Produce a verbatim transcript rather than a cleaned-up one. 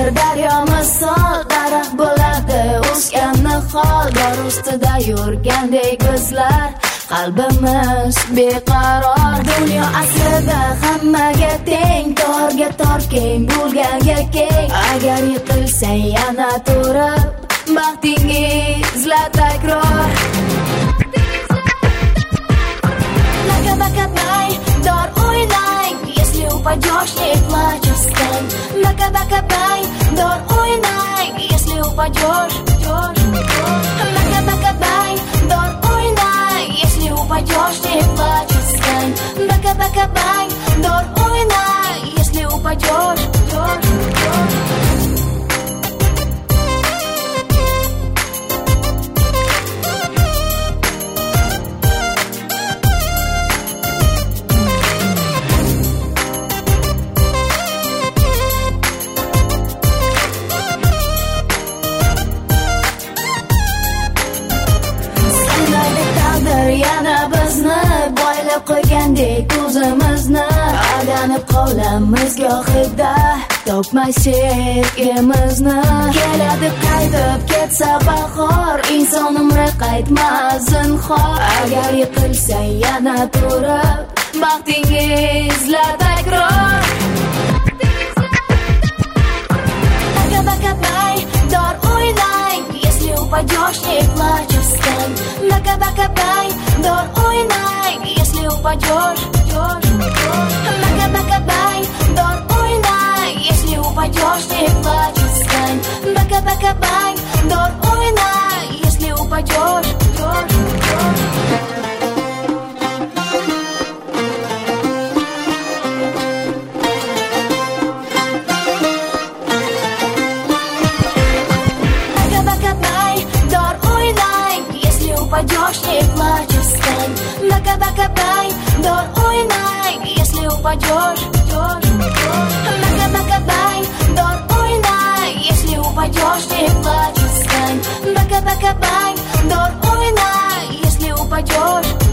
daryo misol, daraxt bo'ladi o'sgan nihol. Dor ustida yurgandek bizlar, qalbimiz beqaror. Dunyo aslida hammaga teng, torga tor keng, bo'lganga keng. Agar yiqilsang yana turib, baxtingizla takror. Baka-baka-bang, dor o'ynang, если упадешь, не плачь, встань. Бака-бака-бang, dor o'ynang, если упадешь, бака-бака-bang, dor o'ynang, если упадешь, не плачь, встань. Бака-бака-bang, dor o'ynang, если упадешь. Yana bizni boylab qo'ygandek o'zimizni, aldanib qolamiz gohida, topmay sevgimizni. Keladi qaytib ketsa bahor, inson umri qaytmas zinhor. Agar yiqilsang yana turib, baxtingizla takror. Baka-baka-bang, dor o'ynang, если упадешь, не плачь, встань. Бака-бака-бang, dor o'ynang, если упадешь. Бака-бака-bang, dor o'ynang, если упадешь, не плачь, встань. Бака-бака-bang, dor o'ynang, если упадешь. Упадешь, не плачь, встань. Бака-бака-бang, dor o'ynang, если упадешь. Бака-бака-bang, dor o'ynang, если упадешь, не плачь, встань. Бака-бака-bang, dor o'ynang, если упадешь.